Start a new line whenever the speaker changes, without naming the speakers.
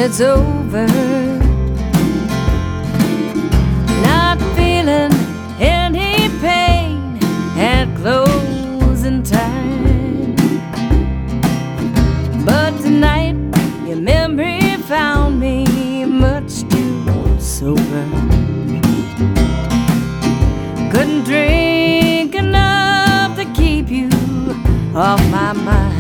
it's over. Not feeling any pain at closing time, but tonight your memory found me much too sober. Couldn't drink enough to keep you off my mind.